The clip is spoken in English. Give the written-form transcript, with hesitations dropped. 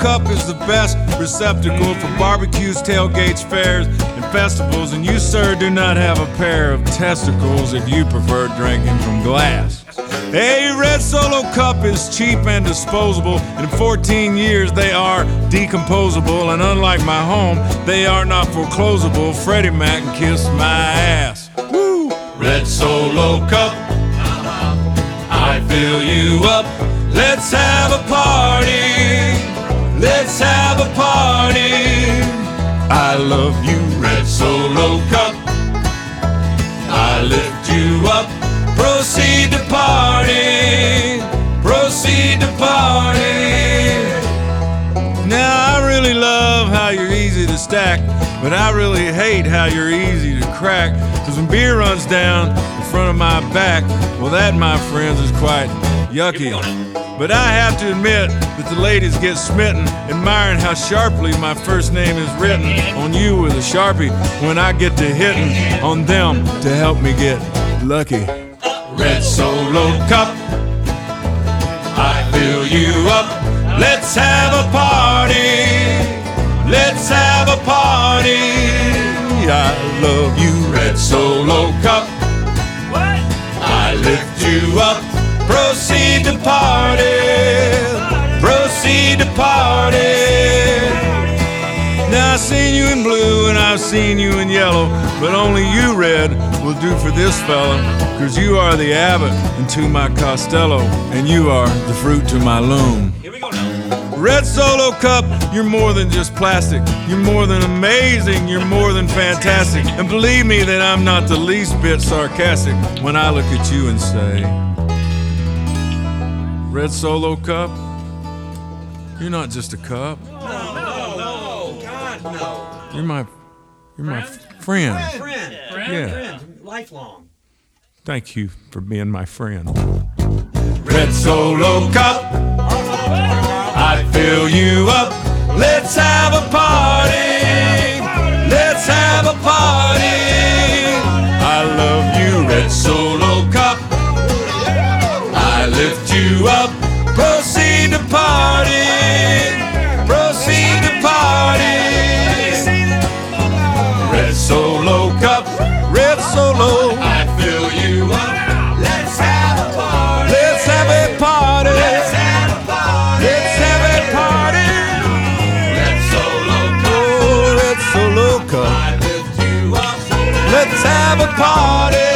Cup is the best receptacle for barbecues, tailgates, fairs, and festivals. And you, sir, do not have a pair of testicles if you prefer drinking from glass. A Red Solo Cup is cheap and disposable. In 14 years, they are decomposable. And unlike my home, they are not foreclosable. Freddie Mac can kiss my ass. Woo! Red Solo Cup, I fill you up. Let's have a party. Let's have a party. I love you, Red Solo Cup. I lift you up. Proceed to party. Proceed to party. Now I really love how you're easy to stack, but I really hate how you're easy to crack. Cause when beer runs down the front of my back, well that, my friends, is quite yucky. But I have to admit that the ladies get smitten, admiring how sharply my first name is written on you with a Sharpie when I get to hitting on them to help me get lucky. Red Solo Cup, I fill you up. Let's have a party. Let's have a party. I love you, Red Solo Cup. I lift you up. Proceed to party. Proceed to party. Now I've seen you in blue and I've seen you in yellow, but only you, Red, will do for this fella. Cause you are the Abbott into my Costello, and you are the fruit to my loom. Here we go now. Red Solo Cup, you're more than just plastic. You're more than amazing, you're more than fantastic. And believe me that I'm not the least bit sarcastic when I look at you and say, Red Solo Cup, you're not just a cup. No, God, no. You're my friend. Friend. Lifelong. Thank you for being my friend. Red Solo Cup, I fill you up. Let's have a party. Let's have a party. I love you, Red Solo Cup. I lift you up. Proceed to party. Proceed to party. Red Solo Cup, Red Solo, I fill you up. Let's have a party. Let's have a party. Let's have a party. Let's have a party. Red Solo Cup, oh, Red Solo Cup, I lift you up. Let's have a party.